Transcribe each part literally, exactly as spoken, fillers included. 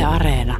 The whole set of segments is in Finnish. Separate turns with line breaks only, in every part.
Areena.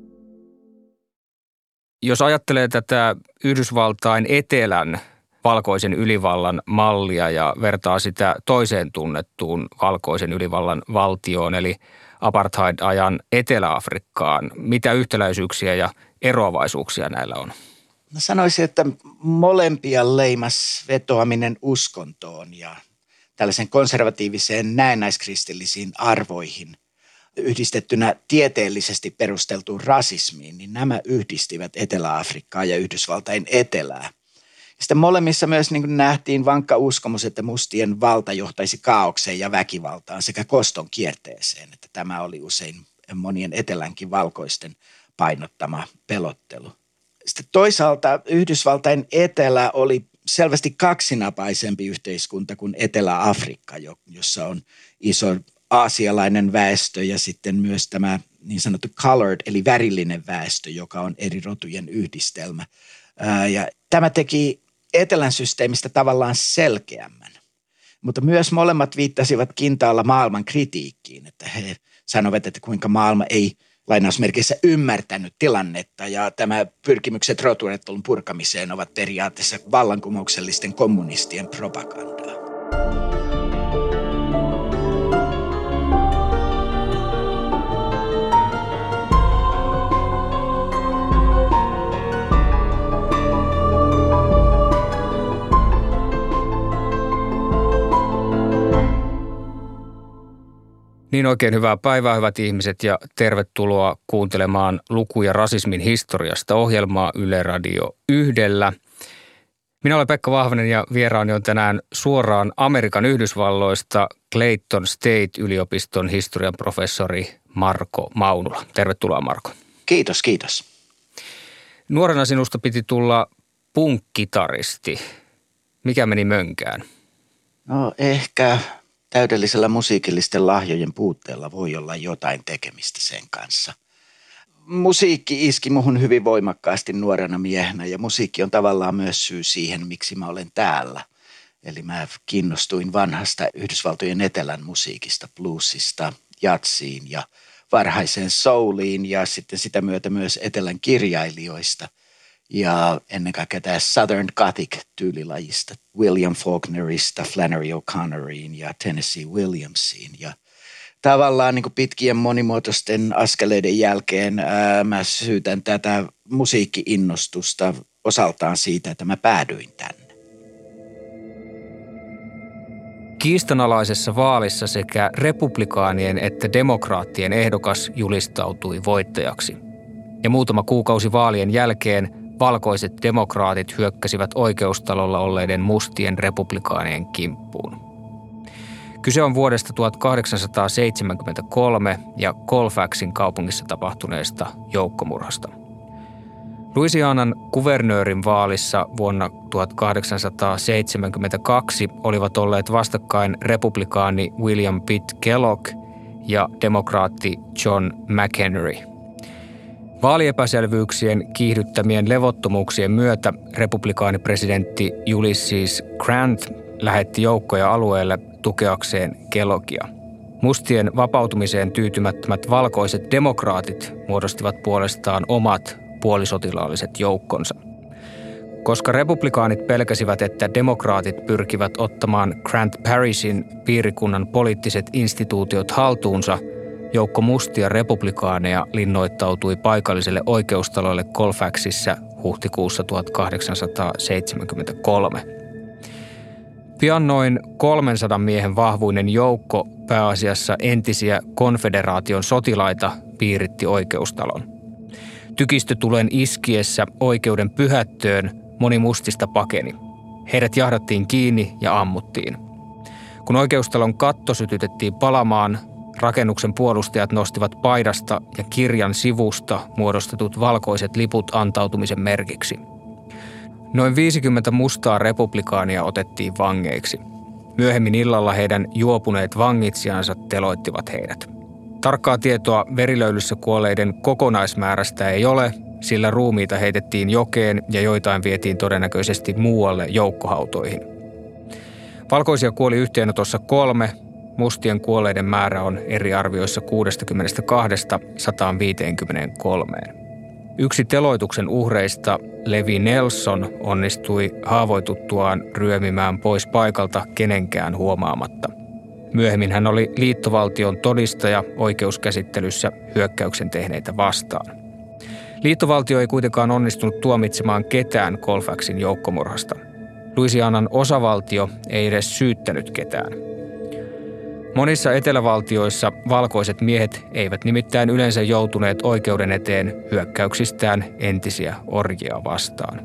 Jos ajattelee tätä Yhdysvaltain etelän valkoisen ylivallan mallia ja vertaa sitä toiseen tunnettuun valkoisen ylivallan valtioon, eli apartheid-ajan Etelä-Afrikkaan, mitä yhtäläisyyksiä ja eroavaisuuksia näillä on?
Mä sanoisin, että molempia leimas vetoaminen uskontoon ja tällaisen konservatiiviseen näennäiskristillisiin arvoihin yhdistettynä tieteellisesti perusteltuun rasismiin, niin nämä yhdistivät Etelä-Afrikkaa ja Yhdysvaltain etelää. Sitten molemmissa myös niin kuin nähtiin vankka uskomus, että mustien valta johtaisi kaaukseen ja väkivaltaan sekä koston kierteeseen, että tämä oli usein monien etelänkin valkoisten painottama pelottelu. Sitten toisaalta Yhdysvaltain etelä oli selvästi kaksinapaisempi yhteiskunta kuin Etelä-Afrikka, jossa on iso aasialainen väestö ja sitten myös tämä niin sanottu colored eli värillinen väestö, joka on eri rotujen yhdistelmä. Ja tämä teki etelän systeemistä tavallaan selkeämmän, mutta myös molemmat viittasivat kintaalla maailman kritiikkiin, että he sanovat, että kuinka maailma ei lainausmerkeissä ymmärtänyt tilannetta ja tämä pyrkimykset rotuajattelun purkamiseen ovat periaatteessa vallankumouksellisten kommunistien propagandaa.
Niin oikein hyvää päivää, hyvät ihmiset, ja tervetuloa kuuntelemaan lukuja rasismin historiasta ohjelmaa Yle Radio yhdellä. Minä olen Pekka Vahvanen ja vieraani on tänään suoraan Amerikan Yhdysvalloista Clayton State-yliopiston historian professori Marko Maunula. Tervetuloa, Marko.
Kiitos, kiitos.
Nuorena sinusta piti tulla punk-kitaristi. Mikä meni mönkään?
No ehkä täydellisellä musiikillisten lahjojen puutteella voi olla jotain tekemistä sen kanssa. Musiikki iski muhun hyvin voimakkaasti nuorena miehenä ja musiikki on tavallaan myös syy siihen, miksi mä olen täällä. Eli mä kiinnostuin vanhasta Yhdysvaltojen etelän musiikista, bluesista, jatsiin ja varhaiseen souliin ja sitten sitä myötä myös etelän kirjailijoista. Ja ennen kaikkea tämä Southern Gothic-tyylilajista, William Faulknerista, Flannery O'Connoriin ja Tennessee Williamsiin. Ja tavallaan niin kuin pitkien monimuotoisten askeleiden jälkeen ää, mä syytän tätä musiikki-innostusta osaltaan siitä, että mä päädyin tänne.
Kiistanalaisessa vaalissa sekä republikaanien että demokraattien ehdokas julistautui voittajaksi. Ja muutama kuukausi vaalien jälkeen valkoiset demokraatit hyökkäsivät oikeustalolla olleiden mustien republikaanien kimppuun. Kyse on vuodesta tuhatkahdeksansataaseitsemänkymmentäkolme ja Colfaxin kaupungissa tapahtuneesta joukkomurhasta. Louisianan kuvernöörin vaalissa vuonna tuhatkahdeksansataaseitsemänkymmentäkaksi olivat olleet vastakkain republikaani William Pitt Kellogg ja demokraatti John McHenry. Vaaliepäselvyyksien kiihdyttämien levottomuuksien myötä republikaanipresidentti Ulysses Grant lähetti joukkoja alueelle tukeakseen Kelloggia. Mustien vapautumiseen tyytymättömät valkoiset demokraatit muodostivat puolestaan omat puolisotilaalliset joukkonsa. Koska republikaanit pelkäsivät, että demokraatit pyrkivät ottamaan Grant Parishin piirikunnan poliittiset instituutiot haltuunsa, joukko mustia republikaaneja linnoittautui paikalliselle oikeustalolle Colfaxissa huhtikuussa tuhatkahdeksansataaseitsemänkymmentäkolme. Pian noin kolmensadan miehen vahvuinen joukko, pääasiassa entisiä konfederaation sotilaita, piiritti oikeustalon. Tykistötulen iskiessä oikeuden pyhättöön moni mustista pakeni. Heidät jahdattiin kiinni ja ammuttiin. Kun oikeustalon katto sytytettiin palamaan, rakennuksen puolustajat nostivat paidasta ja kirjan sivusta muodostetut valkoiset liput antautumisen merkiksi. Noin viisikymmentä mustaa republikaania otettiin vangeiksi. Myöhemmin illalla heidän juopuneet vangitsijansa teloittivat heidät. Tarkkaa tietoa verilöylyssä kuolleiden kokonaismäärästä ei ole, sillä ruumiita heitettiin jokeen ja joitain vietiin todennäköisesti muualle joukkohautoihin. Valkoisia kuoli yhteenotossa kolme, mustien kuolleiden määrä on eri arvioissa kuusikymmentäkaksi sata viisikymmentäkolme. Yksi teloituksen uhreista, Levi Nelson, onnistui haavoituttuaan ryömimään pois paikalta kenenkään huomaamatta. Myöhemmin hän oli liittovaltion todistaja oikeuskäsittelyssä hyökkäyksen tehneitä vastaan. Liittovaltio ei kuitenkaan onnistunut tuomitsemaan ketään Colfaxin joukkomurhasta. Louisianan osavaltio ei edes syyttänyt ketään. Monissa etelävaltioissa valkoiset miehet eivät nimittäin yleensä joutuneet oikeuden eteen hyökkäyksistään entisiä orjia vastaan.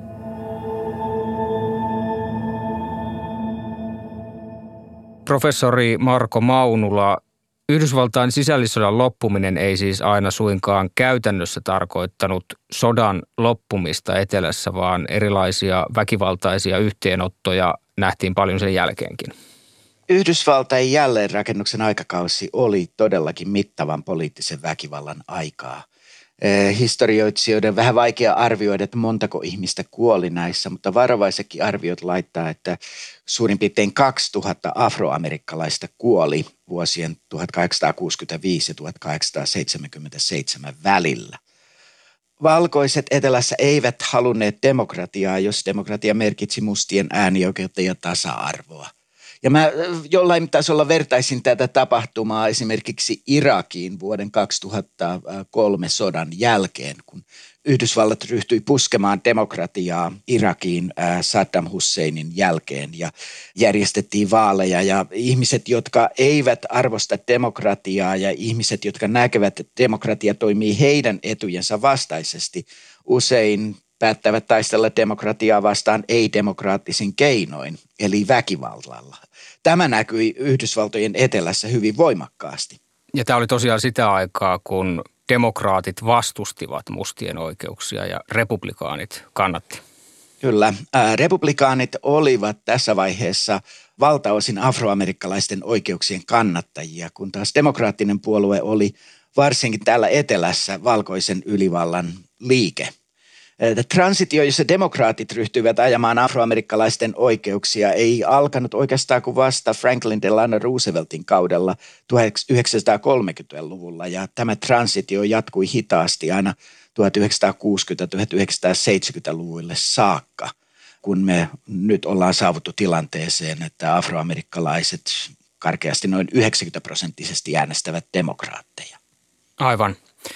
Professori Marko Maunula, Yhdysvaltain sisällissodan loppuminen ei siis aina suinkaan käytännössä tarkoittanut sodan loppumista etelässä, vaan erilaisia väkivaltaisia yhteenottoja nähtiin paljon sen jälkeenkin.
Yhdysvaltain jälleenrakennuksen aikakausi oli todellakin mittavan poliittisen väkivallan aikaa. Historioitsijoiden vähän vaikea arvioida, että montako ihmistä kuoli näissä, mutta varovaisetkin arviot laittaa, että suurin piirtein kaksituhatta afroamerikkalaista kuoli vuosien tuhatkahdeksansataakuusikymmentäviisi ja tuhatkahdeksansataaseitsemänkymmentäseitsemän välillä. Valkoiset etelässä eivät halunneet demokratiaa, jos demokratia merkitsi mustien äänioikeutta ja tasa-arvoa. Ja mä jollain tasolla vertaisin tätä tapahtumaa esimerkiksi Irakiin vuoden kaksituhattakolme sodan jälkeen, kun Yhdysvallat ryhtyi puskemaan demokratiaa Irakiin Saddam Husseinin jälkeen ja järjestettiin vaaleja. Ja ihmiset, jotka eivät arvosta demokratiaa ja ihmiset, jotka näkevät, että demokratia toimii heidän etujensa vastaisesti, usein päättävät taistella demokratiaa vastaan ei-demokraattisin keinoin, eli väkivallalla. Tämä näkyi Yhdysvaltojen etelässä hyvin voimakkaasti.
Ja tämä oli tosiaan sitä aikaa, kun demokraatit vastustivat mustien oikeuksia ja republikaanit kannatti.
Kyllä. Republikaanit olivat tässä vaiheessa valtaosin afroamerikkalaisten oikeuksien kannattajia, kun taas demokraattinen puolue oli varsinkin täällä etelässä valkoisen ylivallan liike. Transitio, jossa demokraatit ryhtyivät ajamaan afroamerikkalaisten oikeuksia, ei alkanut oikeastaan kuin vasta Franklin Delano Rooseveltin kaudella tuhatyhdeksänsataakolmekymmentäluvulla. Ja tämä transitio jatkui hitaasti aina tuhatyhdeksänsataakuusikymmentä-tuhatyhdeksänsataaseitsemänkymmentäluvuille saakka, kun me nyt ollaan saavuttu tilanteeseen, että afroamerikkalaiset karkeasti noin yhdeksänkymmentä prosenttisesti äänestävät demokraatteja.
Aivan.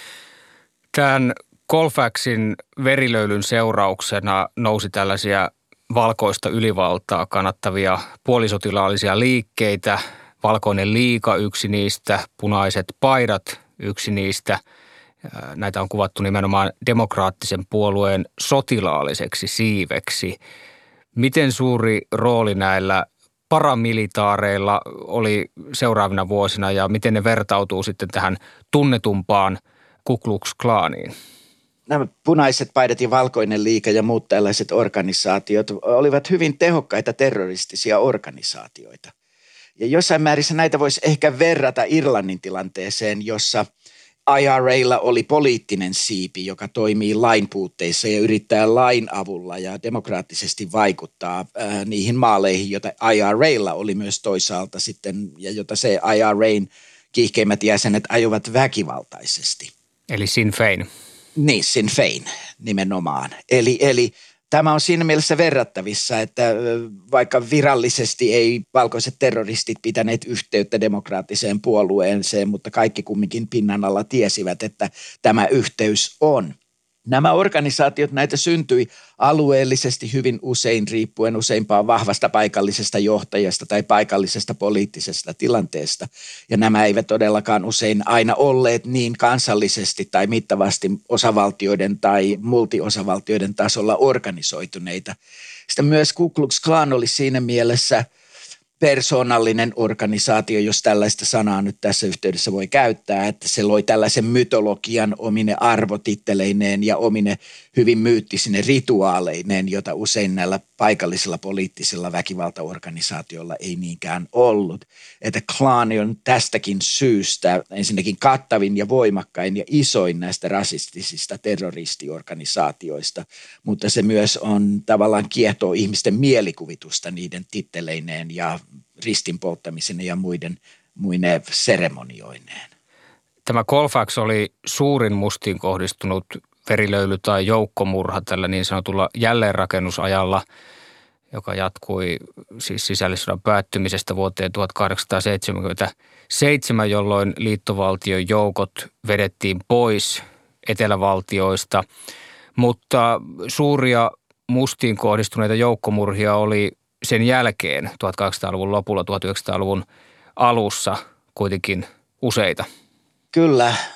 Tämän Colfaxin verilöylyn seurauksena nousi tällaisia valkoista ylivaltaa kannattavia puolisotilaallisia liikkeitä. Valkoinen liiga yksi niistä, punaiset paidat yksi niistä. Näitä on kuvattu nimenomaan demokraattisen puolueen sotilaalliseksi siiveksi. Miten suuri rooli näillä paramilitaareilla oli seuraavina vuosina ja miten ne vertautuu sitten tähän tunnetumpaan Ku Klux Klaniin?
Nämä punaiset paidat ja valkoinen liiga ja muut tällaiset organisaatiot olivat hyvin tehokkaita terroristisia organisaatioita. Ja jossain määrissä näitä voisi ehkä verrata Irlannin tilanteeseen, jossa I R A:lla oli poliittinen siipi, joka toimii lain puutteissa ja yrittää lain avulla ja demokraattisesti vaikuttaa ää, niihin maaleihin, joita I R A:lla oli myös toisaalta sitten, ja jota se I R A:n kiihkeimmät jäsenet ajoivat väkivaltaisesti.
Eli Sinn Fein.
Niin, Sinn Fein nimenomaan. Eli, eli tämä on siinä mielessä verrattavissa, että vaikka virallisesti ei valkoiset terroristit pitäneet yhteyttä demokraattiseen puolueeseen, mutta kaikki kumminkin pinnan alla tiesivät, että tämä yhteys on. Nämä organisaatiot, näitä syntyi alueellisesti hyvin usein riippuen useimpaan vahvasta paikallisesta johtajasta tai paikallisesta poliittisesta tilanteesta. Ja nämä eivät todellakaan usein aina olleet niin kansallisesti tai mittavasti osavaltioiden tai multiosavaltioiden tasolla organisoituneita. Sitten myös Ku Klux Klan oli siinä mielessä persoonallinen organisaatio, jos tällaista sanaa nyt tässä yhteydessä voi käyttää, että se loi tällaisen mytologian omine arvotitteleineen ja omine hyvin myyttisine rituaaleineen, jota usein näillä paikallisilla poliittisilla väkivaltaorganisaatioilla ei niinkään ollut. Että klaani on tästäkin syystä ensinnäkin kattavin ja voimakkain ja isoin näistä rasistisista terroristiorganisaatioista, mutta se myös on tavallaan kiehtoo ihmisten mielikuvitusta niiden titteleineen ja ristin polttamisen ja muiden muine seremonioineen.
Tämä Colfax oli suurin mustiin kohdistunut verilöyly tai joukkomurha tällä niin sanotulla jälleenrakennusajalla, joka jatkui siis sisällissodan päättymisestä vuoteen tuhatkahdeksansataaseitsemänkymmentäseitsemän, jolloin liittovaltion joukot vedettiin pois etelävaltioista. Mutta suuria mustiin kohdistuneita joukkomurhia oli sen jälkeen tuhatkahdeksansataaluvun lopulla, tuhatyhdeksänsataaluvun alussa kuitenkin useita.
Kyllä. Äh,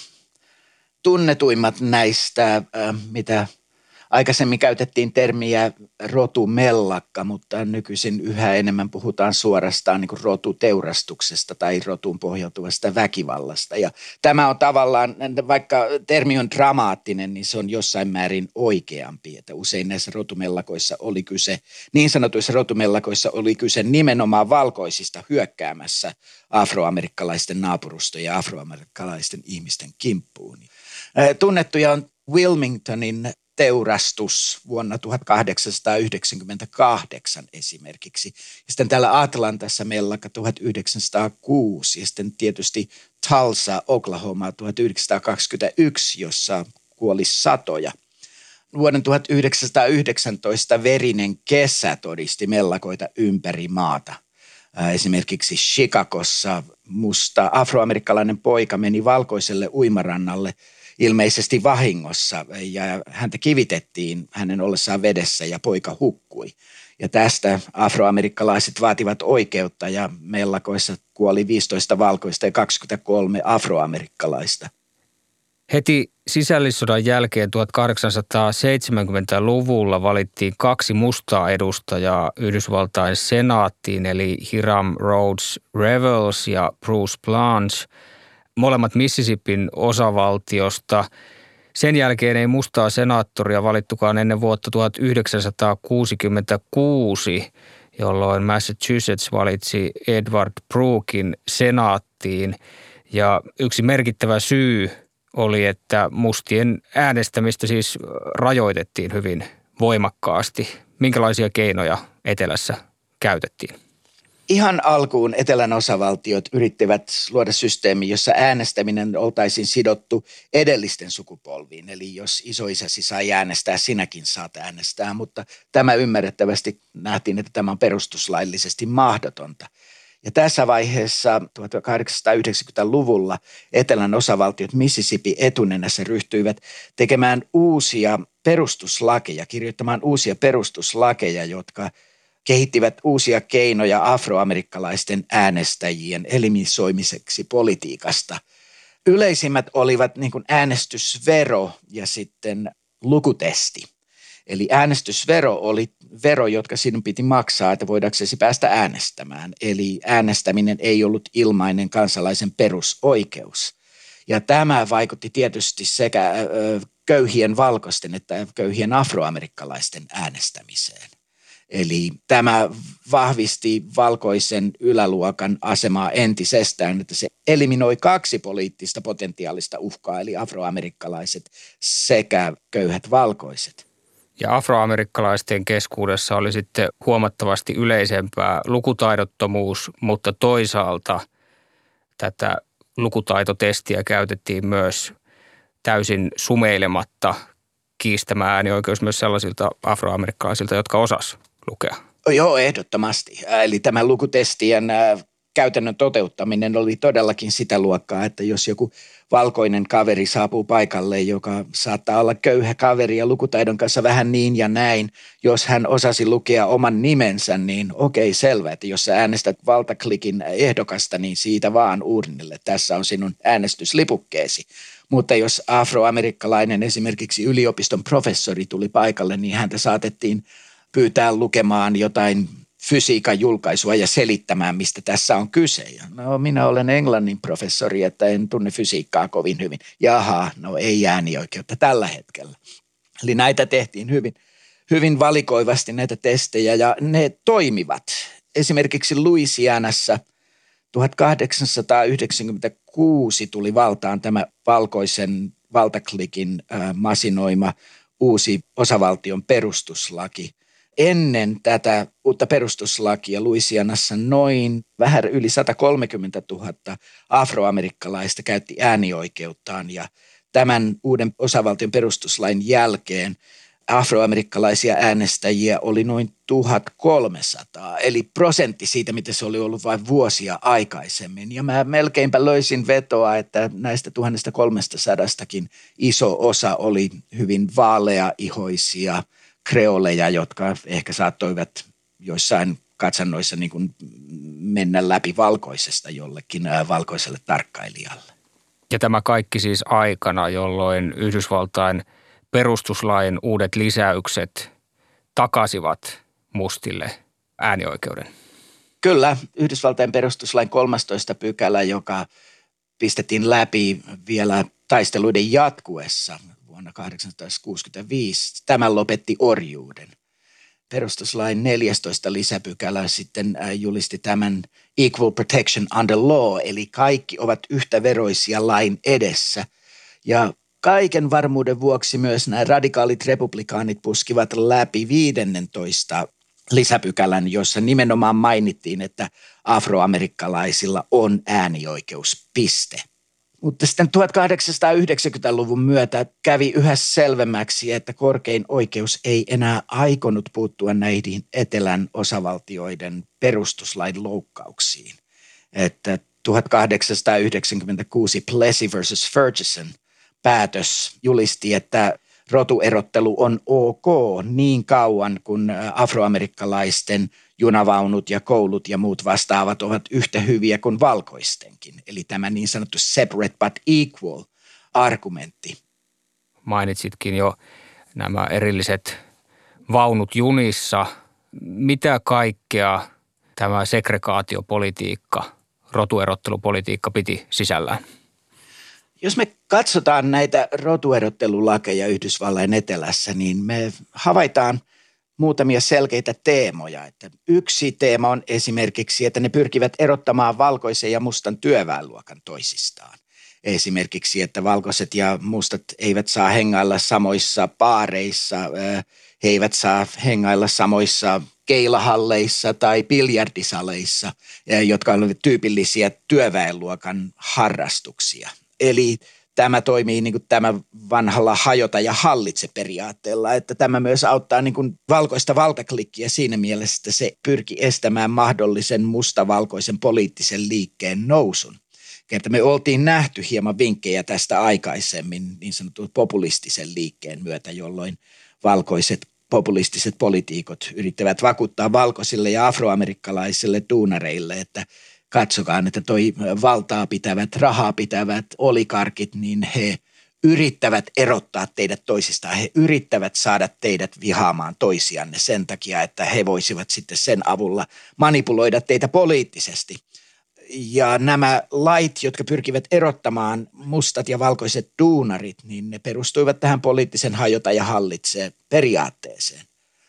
tunnetuimmat näistä, äh, mitä aikaisemmin käytettiin termiä rotumellakka, mutta nykyisin yhä enemmän puhutaan suorastaan niin kuin rotuteurastuksesta tai rotuun pohjautuvasta väkivallasta. Ja tämä on tavallaan, vaikka termi on dramaattinen, niin se on jossain määrin oikeampi. Että usein näissä rotumellakoissa oli kyse, niin sanotuissa rotumellakoissa oli kyse nimenomaan valkoisista hyökkäämässä afroamerikkalaisten naapurustoja ja afroamerikkalaisten ihmisten kimppuun. Tunnettuja on Wilmingtonin teurastus vuonna tuhatkahdeksansataayhdeksänkymmentäkahdeksan esimerkiksi. Ja sitten täällä Atlantassa mellakka tuhatyhdeksänsataakuusi ja sitten tietysti Tulsa, Oklahoma tuhatyhdeksänsataakaksikymmentäyksi, jossa kuoli satoja. Vuoden tuhatyhdeksänsataayhdeksäntoista verinen kesä todisti mellakoita ympäri maata. Esimerkiksi Chicagossa musta afroamerikkalainen poika meni valkoiselle uimarannalle ilmeisesti vahingossa ja häntä kivitettiin hänen ollessaan vedessä ja poika hukkui. Ja tästä afroamerikkalaiset vaativat oikeutta ja mellakoissa kuoli viisitoista valkoista ja kaksikymmentäkolme afroamerikkalaista.
Heti sisällissodan jälkeen tuhatkahdeksansataaseitsemänkymmentäluvulla valittiin kaksi mustaa edustajaa Yhdysvaltain senaattiin, eli Hiram Rhodes Revels ja Bruce Blanche, molemmat Mississippin osavaltiosta. Sen jälkeen ei mustaa senaattoria valittukaan ennen vuotta tuhatyhdeksänsataakuusikymmentäkuusi, jolloin Massachusetts valitsi Edward Brookin senaattiin. Ja yksi merkittävä syy oli, että mustien äänestämistä siis rajoitettiin hyvin voimakkaasti. Minkälaisia keinoja etelässä käytettiin?
Ihan alkuun etelän osavaltiot yrittivät luoda systeemi, jossa äänestäminen oltaisiin sidottu edellisten sukupolviin. Eli jos isoisäsi sai äänestää, sinäkin saat äänestää, mutta tämä ymmärrettävästi nähtiin, että tämä on perustuslaillisesti mahdotonta. Ja tässä vaiheessa tuhatkahdeksansataayhdeksänkymmentäluvulla etelän osavaltiot Mississippi etunenässä ryhtyivät tekemään uusia perustuslakeja, kirjoittamaan uusia perustuslakeja, jotka kehittivät uusia keinoja afroamerikkalaisten äänestäjien eliminoimiseksi politiikasta. Yleisimmät olivat niin kuin äänestysvero ja sitten lukutesti. Eli äänestysvero oli vero, jotka sinun piti maksaa, että voidaksesi päästä äänestämään. Eli äänestäminen ei ollut ilmainen kansalaisen perusoikeus. Ja tämä vaikutti tietysti sekä köyhien valkoisten että köyhien afroamerikkalaisten äänestämiseen. Eli tämä vahvisti valkoisen yläluokan asemaa entisestään, että se eliminoi kaksi poliittista potentiaalista uhkaa, eli afroamerikkalaiset sekä köyhät valkoiset.
Ja afroamerikkalaisten keskuudessa oli sitten huomattavasti yleisempää lukutaidottomuus, mutta toisaalta tätä lukutaitotestiä käytettiin myös täysin sumeilematta kiistämään äänioikeus myös sellaisilta afroamerikkalaisilta, jotka osas lukea.
Joo, ehdottomasti. Eli tämä lukutestien käytännön toteuttaminen oli todellakin sitä luokkaa, että jos joku valkoinen kaveri saapuu paikalle, joka saattaa olla köyhä kaveri ja lukutaidon kanssa vähän niin ja näin, jos hän osasi lukea oman nimensä, niin okei, selvä, että jos sä äänestät valtaklikin ehdokasta, niin siitä vaan urnille. Tässä on sinun äänestyslipukkeesi. Mutta jos afroamerikkalainen esimerkiksi yliopiston professori tuli paikalle, niin häntä saatettiin pyytää lukemaan jotain fysiikan julkaisua ja selittämään, mistä tässä on kyse. Ja no, minä olen englannin professori, että en tunne fysiikkaa kovin hyvin. Jaha, no ei äänioikeutta tällä hetkellä. Eli näitä tehtiin hyvin, hyvin valikoivasti näitä testejä ja ne toimivat. Esimerkiksi Louisianassa tuhatkahdeksansataayhdeksänkymmentäkuusi tuli valtaan tämä valkoisen valtaklikin äh, masinoima uusi osavaltion perustuslaki. ennen tätä uutta perustuslakia Louisianassa noin vähän yli sata kolmekymmentätuhatta afroamerikkalaista käytti äänioikeuttaan ja tämän uuden osavaltion perustuslain jälkeen afroamerikkalaisia äänestäjiä oli noin tuhatkolmesataa, eli prosentti siitä, mitä se oli ollut vain vuosia aikaisemmin. Ja mä melkeinpä löysin vetoa, että näistä tuhatkolmesataakin iso osa oli hyvin vaaleaihoisia kreoleja, jotka ehkä saattoivat joissain katsannoissa niin kuin mennä läpi valkoisesta jollekin valkoiselle tarkkailijalle.
Ja tämä kaikki siis aikana, jolloin Yhdysvaltain perustuslain uudet lisäykset takasivat mustille äänioikeuden.
Kyllä, Yhdysvaltain perustuslain kolmastoista pykälä, joka pistettiin läpi vielä taisteluiden jatkuessa vuonna tuhatyhdeksänsataakuusikymmentäviisi. Tämä lopetti orjuuden. Perustuslain neljästoista lisäpykälä sitten julisti tämän equal protection under law, eli kaikki ovat yhtäveroisia lain edessä. Ja kaiken varmuuden vuoksi myös nämä radikaalit republikaanit puskivat läpi viidennentoista lisäpykälän, jossa nimenomaan mainittiin, että afroamerikkalaisilla on äänioikeus, piste. Mutta sitten tuhatkahdeksansataayhdeksänkymmentäluvun myötä kävi yhä selvemmäksi, että korkein oikeus ei enää aikonut puuttua näihin etelän osavaltioiden perustuslain loukkauksiin. Että tuhatkahdeksansataayhdeksänkymmentäkuusi Plessy versus Ferguson päätös julisti, että rotuerottelu on ok niin kauan, kun afroamerikkalaisten junavaunut ja koulut ja muut vastaavat ovat yhtä hyviä kuin valkoistenkin. Eli tämä niin sanottu separate but equal argumentti.
Mainitsitkin jo nämä erilliset vaunut junissa. Mitä kaikkea tämä segregaatiopolitiikka, rotuerottelupolitiikka piti sisällään?
Jos me katsotaan näitä rotuerottelulakeja Yhdysvallain etelässä, niin me havaitaan muutamia selkeitä teemoja. Että yksi teema on esimerkiksi, että ne pyrkivät erottamaan valkoisen ja mustan työväenluokan toisistaan. Esimerkiksi, että valkoiset ja mustat eivät saa hengailla samoissa baareissa, he eivät saa hengailla samoissa keilahalleissa tai biljardisaleissa, jotka ovat tyypillisiä työväenluokan harrastuksia. Eli tämä toimii niin kuin tämä vanhalla hajota ja hallitse periaatteella, että tämä myös auttaa niin kuin valkoista valtaklikkiä siinä mielessä, että se pyrki estämään mahdollisen mustavalkoisen poliittisen liikkeen nousun. Että me oltiin nähty hieman vinkkejä tästä aikaisemmin niin sanotun populistisen liikkeen myötä, jolloin valkoiset populistiset poliitikot yrittävät vakuuttaa valkoisille ja afroamerikkalaisille duunareille, että katsokaa, että toi valtaa pitävät, rahaa pitävät oligarkit, niin he yrittävät erottaa teidät toisistaan. He yrittävät saada teidät vihaamaan toisianne sen takia, että he voisivat sitten sen avulla manipuloida teitä poliittisesti. Ja nämä lait, jotka pyrkivät erottamaan mustat ja valkoiset duunarit, niin ne perustuivat tähän poliittisen hajota ja hallitsee periaatteeseen.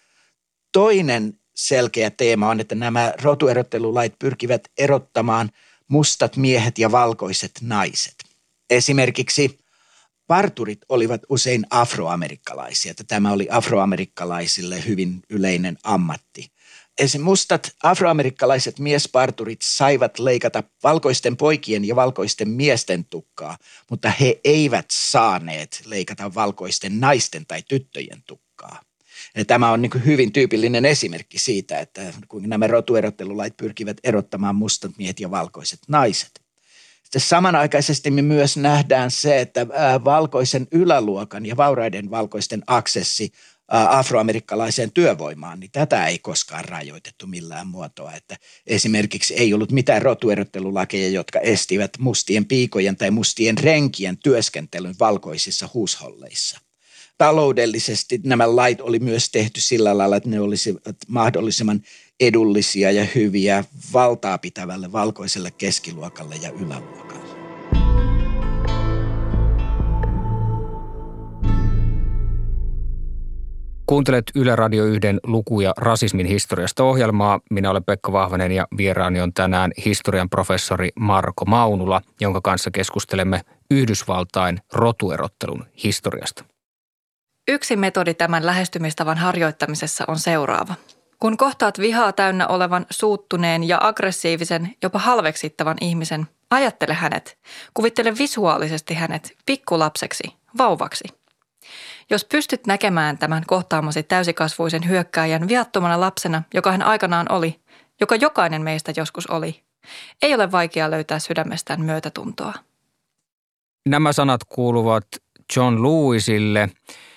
Toinen selkeä teema on, että nämä rotuerottelulait pyrkivät erottamaan mustat miehet ja valkoiset naiset. Esimerkiksi parturit olivat usein afroamerikkalaisia, että tämä oli afroamerikkalaisille hyvin yleinen ammatti. Esimerkiksi mustat afroamerikkalaiset miesparturit saivat leikata valkoisten poikien ja valkoisten miesten tukkaa, mutta he eivät saaneet leikata valkoisten naisten tai tyttöjen tukkaa. Ja tämä on niin kuin hyvin tyypillinen esimerkki siitä, että kun nämä rotuerottelulait pyrkivät erottamaan mustat miehet ja valkoiset naiset. Sitten samanaikaisesti me myös nähdään se, että valkoisen yläluokan ja vauraiden valkoisten aksessi afroamerikkalaiseen työvoimaan, niin tätä ei koskaan rajoitettu millään muotoa. Että esimerkiksi ei ollut mitään rotuerottelulakeja, jotka estivät mustien piikojen tai mustien renkien työskentelyn valkoisissa huusholleissa. Taloudellisesti nämä lait oli myös tehty sillä lailla, että ne olisivat mahdollisimman edullisia ja hyviä valtaa pitävälle valkoiselle keskiluokalle ja yläluokalle.
Kuuntelet Yle Radio yhden lukuja rasismin historiasta -ohjelmaa. Minä olen Pekka Vahvanen ja vieraani on tänään historian professori Marko Maunula, jonka kanssa keskustelemme Yhdysvaltain rotuerottelun historiasta.
Yksi metodi tämän lähestymistavan harjoittamisessa on seuraava. Kun kohtaat vihaa täynnä olevan suuttuneen ja aggressiivisen, jopa halveksittavan ihmisen, ajattele hänet, kuvittele visuaalisesti hänet pikkulapseksi, vauvaksi. Jos pystyt näkemään tämän kohtaamasi täysikasvuisen hyökkääjän viattomana lapsena, joka hän aikanaan oli, joka jokainen meistä joskus oli, ei ole vaikea löytää sydämestään myötätuntoa.
Nämä sanat kuuluvat John Lewisille.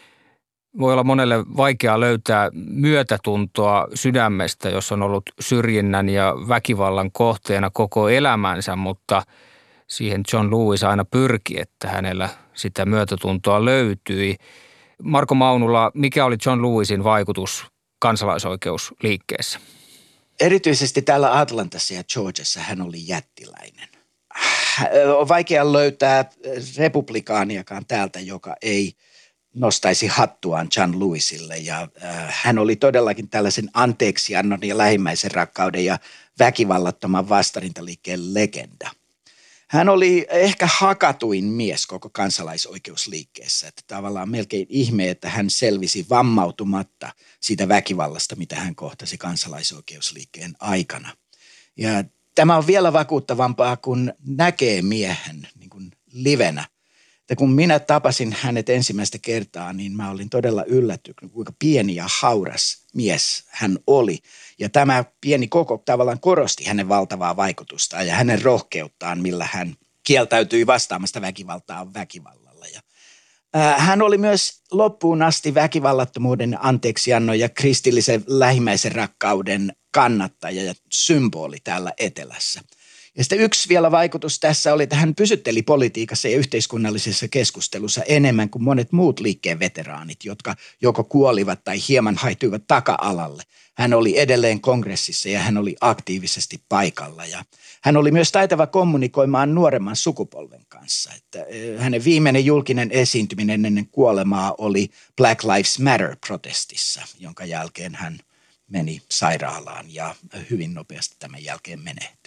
Voi olla monelle vaikea löytää myötätuntoa sydämestä, jos on ollut syrjinnän ja väkivallan kohteena koko elämänsä, mutta siihen John Lewis aina pyrki, että hänellä sitä myötätuntoa löytyi. Marko Maunula, mikä oli John Lewisin vaikutus kansalaisoikeusliikkeessä?
Erityisesti täällä Atlantassa ja Georgiassa hän oli jättiläinen. On vaikea löytää republikaaniakaan täältä, joka ei nostaisi hattuaan John Lewisille. Ja hän oli todellakin tällaisen anteeksiannon ja lähimmäisen rakkauden ja väkivallattoman vastarintaliikkeen legenda. Hän oli ehkä hakatuin mies koko kansalaisoikeusliikkeessä. Että tavallaan melkein ihme, että hän selvisi vammautumatta siitä väkivallasta, mitä hän kohtasi kansalaisoikeusliikkeen aikana. Ja tämä on vielä vakuuttavampaa, kun näkee miehen niin kuin livenä. Että kun minä tapasin hänet ensimmäistä kertaa, niin mä olin todella yllättynyt, kuinka pieni ja hauras mies hän oli. Ja tämä pieni koko tavallaan korosti hänen valtavaa vaikutustaan ja hänen rohkeuttaan, millä hän kieltäytyi vastaamasta väkivaltaa väkivallalla. Ja, ää, hän oli myös loppuun asti väkivallattomuuden anteeksiannon ja kristillisen lähimmäisen rakkauden kannattaja ja symboli täällä etelässä. Ja sitten yksi vielä vaikutus tässä oli, että hän pysytteli politiikassa ja yhteiskunnallisessa keskustelussa enemmän kuin monet muut liikkeen veteraanit, jotka joko kuolivat tai hieman haihtuivat taka-alalle. Hän oli edelleen kongressissa ja hän oli aktiivisesti paikalla. Ja hän oli myös taitava kommunikoimaan nuoremman sukupolven kanssa. Että hänen viimeinen julkinen esiintyminen ennen kuolemaa oli Black Lives Matter-protestissa, jonka jälkeen hän meni sairaalaan ja hyvin nopeasti tämän jälkeen menehtyi.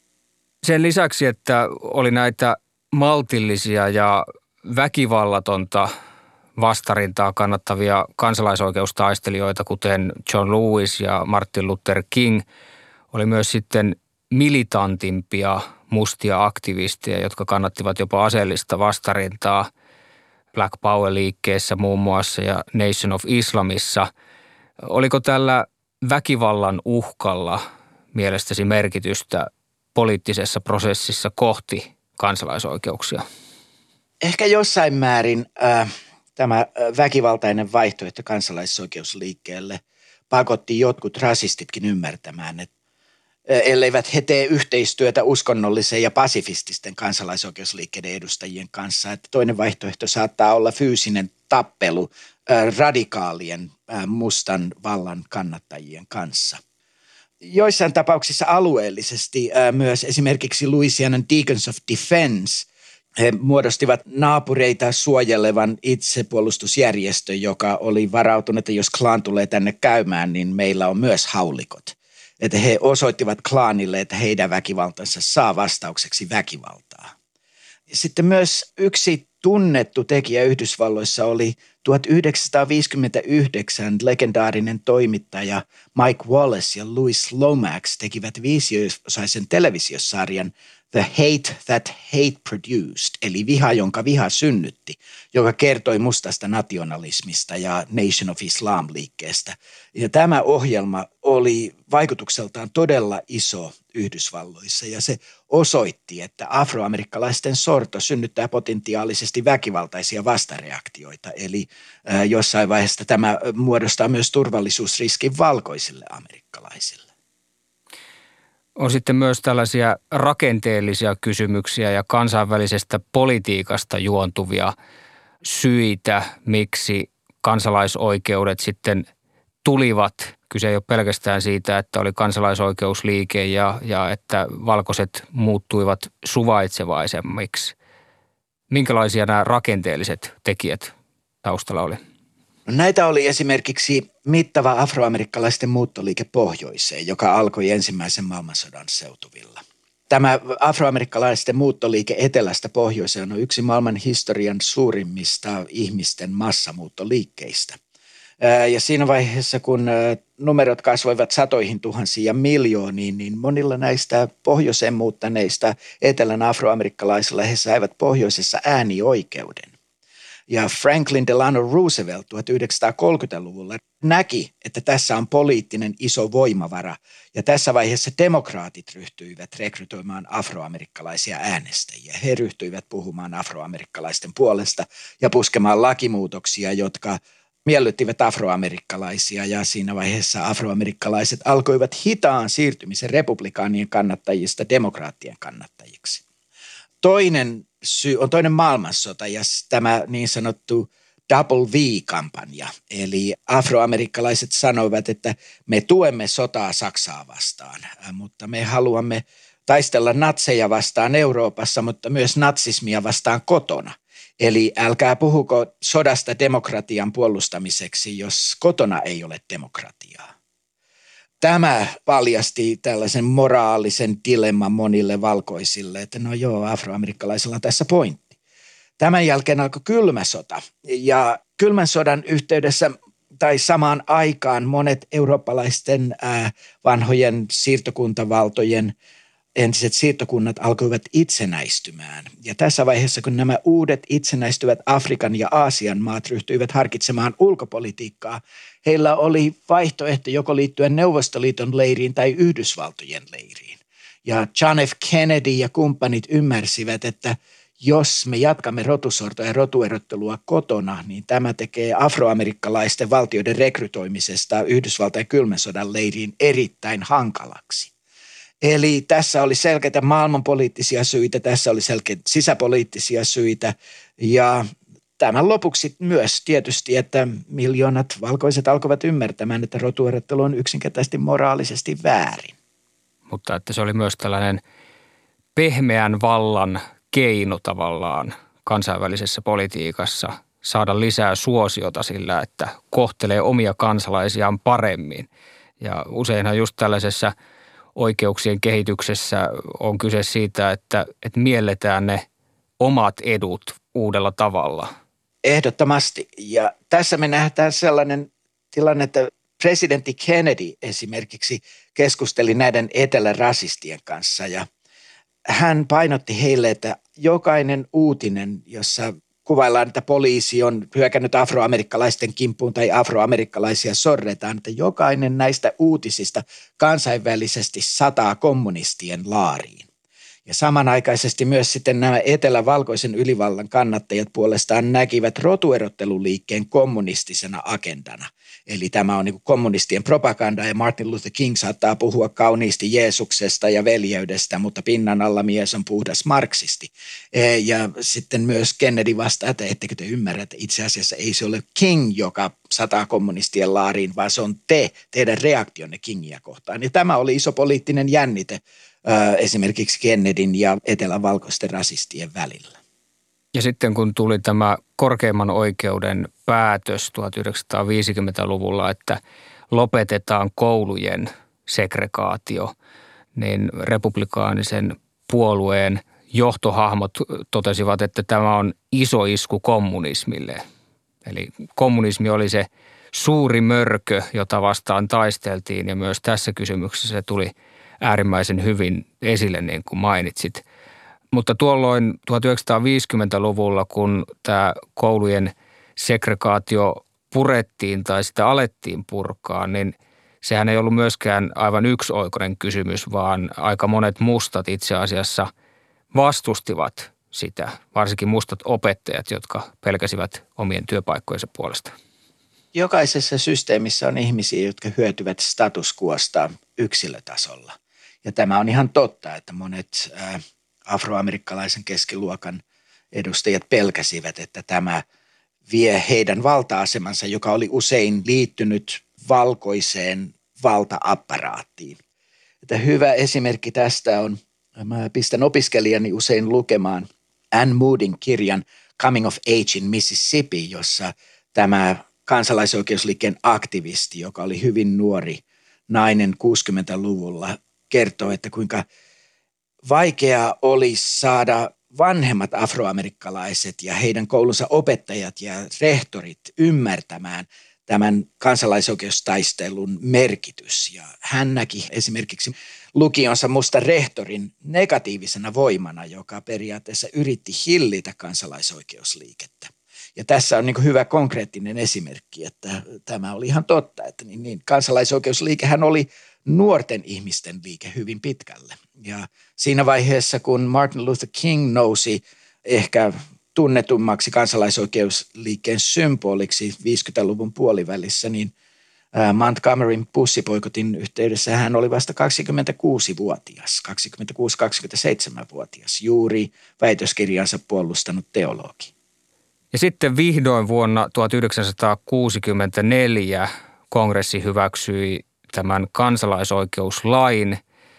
Sen lisäksi, että oli näitä maltillisia ja väkivallatonta vastarintaa kannattavia kansalaisoikeustaistelijoita, kuten John Lewis ja Martin Luther King, oli myös sitten militantimpia mustia aktivisteja, jotka kannattivat jopa aseellista vastarintaa Black Power-liikkeessä muun muassa ja Nation of Islamissa. Oliko tällä väkivallan uhkalla mielestäsi merkitystä poliittisessa prosessissa kohti kansalaisoikeuksia?
Ehkä jossain määrin äh, tämä väkivaltainen vaihtoehto kansalaisoikeusliikkeelle pakotti jotkut rasistitkin ymmärtämään, että äh, elleivät he tee yhteistyötä uskonnollisen ja pasifististen kansalaisoikeusliikkeiden edustajien kanssa, että toinen vaihtoehto saattaa olla fyysinen tappelu äh, radikaalien äh, mustan vallan kannattajien kanssa. Joissain tapauksissa alueellisesti äh, myös esimerkiksi Louisianan Deacons of Defense, he muodostivat naapureita suojelevan itsepuolustusjärjestö, joka oli varautunut, että jos klaan tulee tänne käymään, niin meillä on myös haulikot. Että he osoittivat klaanille, että heidän väkivaltansa saa vastaukseksi väkivaltaa. Sitten myös yksi tunnettu tekijä Yhdysvalloissa oli tuhatyhdeksänsataaviisikymmentäyhdeksän legendaarinen toimittaja Mike Wallace ja Louis Lomax tekivät viisiosaisen televisiosarjan The Hate That Hate Produced, eli viha, jonka viha synnytti, joka kertoi mustasta nationalismista ja Nation of Islam-liikkeestä. Ja tämä ohjelma oli vaikutukseltaan todella iso Yhdysvalloissa ja se osoitti, että afroamerikkalaisten sorto synnyttää potentiaalisesti väkivaltaisia vastareaktioita. Eli äh, jossain vaiheessa tämä muodostaa myös turvallisuusriskin valkoisille amerikkalaisille.
On sitten myös tällaisia rakenteellisia kysymyksiä ja kansainvälisestä politiikasta juontuvia syitä, miksi kansalaisoikeudet sitten tulivat. Kyse ei ole pelkästään siitä, että oli kansalaisoikeusliike ja, ja että valkoiset muuttuivat suvaitsevaisemmiksi. Minkälaisia nämä rakenteelliset tekijät taustalla oli?
No näitä oli esimerkiksi mittava afroamerikkalaisten muuttoliike pohjoiseen, joka alkoi ensimmäisen maailmansodan seutuvilla. Tämä afroamerikkalaisten muuttoliike etelästä pohjoiseen on yksi maailman historian suurimmista ihmisten massamuuttoliikkeistä. Ja siinä vaiheessa, kun numerot kasvoivat satoihin tuhansiin ja miljooniin, niin monilla näistä pohjoiseen muuttaneista etelän afroamerikkalaisilla he saivat pohjoisessa äänioikeuden. Ja Franklin Delano Roosevelt tuhatyhdeksänsataakolmekymmentäluvulla näki, että tässä on poliittinen iso voimavara. Ja tässä vaiheessa demokraatit ryhtyivät rekrytoimaan afroamerikkalaisia äänestäjiä. He ryhtyivät puhumaan afroamerikkalaisten puolesta ja puskemaan lakimuutoksia, jotka miellyttivät afroamerikkalaisia. Ja siinä vaiheessa afroamerikkalaiset alkoivat hitaan siirtymisen republikaanien kannattajista demokraattien kannattajiksi. Toinen syy on toinen maailmansota ja tämä niin sanottu Double V-kampanja. Eli afroamerikkalaiset sanoivat, että me tuemme sotaa Saksaa vastaan, mutta me haluamme taistella natseja vastaan Euroopassa, mutta myös natsismia vastaan kotona. Eli älkää puhuko sodasta demokratian puolustamiseksi, jos kotona ei ole demokratiaa. Tämä paljasti tällaisen moraalisen dilemman monille valkoisille, että no joo, afroamerikkalaisilla on tässä pointti. Tämän jälkeen alkoi kylmä sota ja kylmän sodan yhteydessä tai samaan aikaan monet eurooppalaisten ää, vanhojen siirtokuntavaltojen entiset siirtokunnat alkoivat itsenäistymään. Ja tässä vaiheessa, kun nämä uudet itsenäistyvät Afrikan ja Aasian maat ryhtyivät harkitsemaan ulkopolitiikkaa, heillä oli vaihtoehto joko liittyä Neuvostoliiton leiriin tai Yhdysvaltojen leiriin. Ja John F. Kennedy ja kumppanit ymmärsivät, että jos me jatkamme rotusortoa ja rotuerottelua kotona, niin tämä tekee afroamerikkalaisten valtioiden rekrytoimisesta Yhdysvaltain kylmän sodan leiriin erittäin hankalaksi. Eli tässä oli selkeitä maailmanpoliittisia syitä, tässä oli selkeitä sisäpoliittisia syitä ja tämän lopuksi myös tietysti, että miljoonat valkoiset alkoivat ymmärtämään, että rotuerottelu on yksinkertaisesti moraalisesti väärin.
Mutta että se oli myös tällainen pehmeän vallan keino tavallaan kansainvälisessä politiikassa saada lisää suosiota sillä, että kohtelee omia kansalaisiaan paremmin. Ja useinhan just tällaisessa oikeuksien kehityksessä on kyse siitä, että, että mielletään ne omat edut uudella tavalla.
Ehdottomasti. Ja tässä me nähdään sellainen tilanne, että presidentti Kennedy esimerkiksi keskusteli näiden etelärasistien kanssa ja hän painotti heille, että jokainen uutinen, jossa kuvaillaan, että poliisi on hyökännyt afroamerikkalaisten kimppuun tai afroamerikkalaisia sorretaan, että jokainen näistä uutisista kansainvälisesti sataa kommunistien laariin. Ja samanaikaisesti myös sitten nämä etelävalkoisen ylivallan kannattajat puolestaan näkivät rotuerotteluliikkeen kommunistisena agendana. Eli tämä on niin kuin kommunistien propaganda ja Martin Luther King saattaa puhua kauniisti Jeesuksesta ja veljeydestä, mutta pinnan alla mies on puhdas marksisti. Ja sitten myös Kennedy vastaa, että ettekö te ymmärrä, että itse asiassa ei se ole King, joka sataa kommunistien laariin, vaan se on te, teidän reaktionne Kingiä kohtaan. Ja tämä oli iso poliittinen jännite esimerkiksi Kennedyn ja etelävalkoisten rasistien välillä.
Ja sitten kun tuli tämä korkeimman oikeuden päätös tuhatyhdeksänsataaviisikymmentäluvulla, että lopetetaan koulujen segregaatio, niin republikaanisen puolueen johtohahmot totesivat, että tämä on iso isku kommunismille. Eli kommunismi oli se suuri mörkö, jota vastaan taisteltiin ja myös tässä kysymyksessä se tuli äärimmäisen hyvin esille, niin kuin mainitsit. Mutta tuolloin tuhatyhdeksänsataaviisikymmentäluvulla, kun tämä koulujen segregaatio purettiin tai sitä alettiin purkaa, niin sehän ei ollut myöskään aivan yksioikoinen kysymys, vaan aika monet mustat itse asiassa vastustivat sitä, varsinkin mustat opettajat, jotka pelkäsivät omien työpaikkojensa puolesta.
Jokaisessa systeemissä on ihmisiä, jotka hyötyvät status quosta yksilötasolla. Ja tämä on ihan totta, että monet ää, afroamerikkalaisen keskiluokan edustajat pelkäsivät, että tämä vie heidän valta-asemansa, joka oli usein liittynyt valkoiseen valta-apparaattiin. Että hyvä esimerkki tästä on, mä pistän opiskelijani usein lukemaan Anne Moodin kirjan Coming of Age in Mississippi, jossa tämä kansalaisoikeusliikkeen aktivisti, joka oli hyvin nuori nainen kuusikymmentäluvulla, kertoo, että kuinka vaikeaa oli saada vanhemmat afroamerikkalaiset ja heidän koulunsa opettajat ja rehtorit ymmärtämään tämän kansalaisoikeustaistelun merkitys. Ja hän näki esimerkiksi lukionsa mustan rehtorin negatiivisena voimana, joka periaatteessa yritti hillitä kansalaisoikeusliikettä. Ja tässä on niin kuin hyvä konkreettinen esimerkki, että tämä oli ihan totta, että niin, niin, kansalaisoikeusliikehän oli nuorten ihmisten liike hyvin pitkälle. Ja siinä vaiheessa, kun Martin Luther King nousi ehkä tunnetummaksi kansalaisoikeusliikkeen symboliksi viisikymmentäluvun puolivälissä, niin Montgomeryn pussipoikotin yhteydessä hän oli vasta kaksikymmentäkuusivuotias, kaksikymmentäkuusi kaksikymmentäseitsemänvuotias, juuri väitöskirjansa puolustanut teologi.
Ja sitten vihdoin vuonna tuhatyhdeksänsataakuusikymmentäneljä kongressi hyväksyi tämän kansalaisoikeuslain.